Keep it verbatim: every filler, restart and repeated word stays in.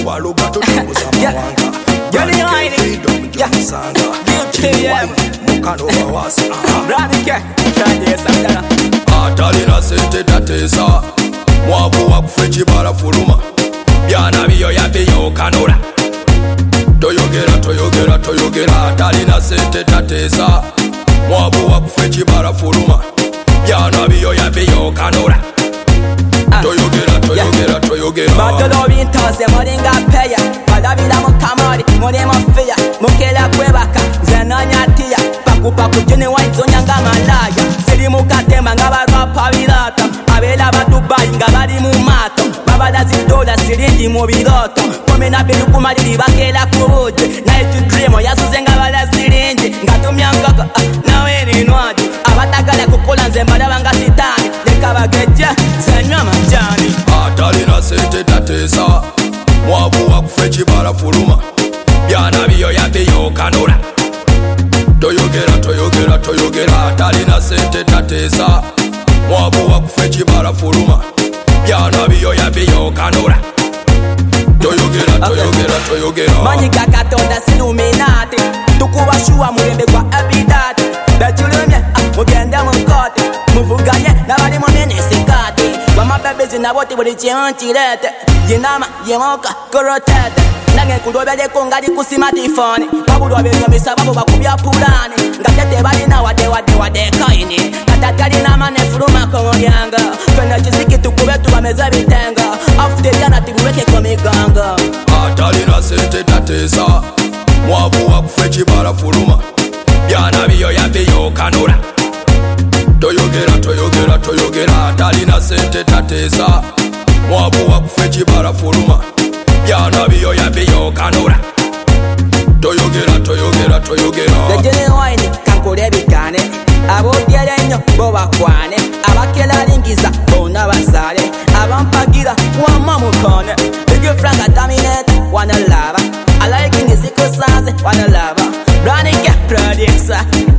waluga tutunguza mawanga. Get it right. Yeah. Mukano wawasi. Radike. Tradesa. Atalina sente tatesa. Mwavu wakufe chibala fuluma. Byana biyo yabiyo kanura. Toyogera toyogera toyogera. Atalina sente tatesa. Mwavu wakufe chibala fuluma. Byana biyo yabiyo kanura. Toyogera toyogera toyogera. Batolo bintoze mulinga peya. Balabira mukamari muli mufia. Mukela kwebaka zenonyatiya. Pakupaku jini waizonyanga malaya. Siri mukatema nga barwapa birata. Abela ba Dubai nga bali mu mato. Babalazi dola siringi mu biroto. Komena bilu kumaliri bakela kubuje. Night dream yasuze nga bala siringi. Ngatumya ngaka nawe ni nwaji. Abatagala kukola nze mbalaba nga sitani. Leka bageje zenywa majani. Atalina sente tatesa. Mwavu wakufe chibala fuluma. Byana biyo yabiyo kanura. Toyogera toyogera toyogera. Atalina sente tatesa. Mwavu wakufe chibala fuluma. Byana biyo yabiyo kanura. Toyogera toyogera toyogera. Manyika katonda siluminati. Tukubashuwa mulembe kwa ebidati. Bechulumye mugenda mukote. Muvuganye nabali mu minisikati. Wamabebezi naboti buli kintu kirete. Yinama yemoka korotete. Nange kulobele kongali kusimatifoni. Babulwa benyomisa babo bakubya pulani. Ngatete balina wade wade wade kaini. Katatali na mane fuluma kongolyanga. Twende kiziki tukube tubameza bitenga. Afute jana tibuweke komiganga. Atalina sente tatesa. Mwavu wakufe chibala fuluma. Byana biyo yabiyo kanura. Toyogera toyogera toyogera. Atalina sente tatesa. Mwavu wakufe chibala fuluma. Byana biyo yabiyo kanura. Toyogera toyogera toyogera. Dejene wine kankole bikane. Abodyele nnyo bo bakwane. Abakela lingiza bona basale. Abampagira wama mukone. Big Frank dominate wanna lava. I like in the ziko sanze wanna lava. Running get producer.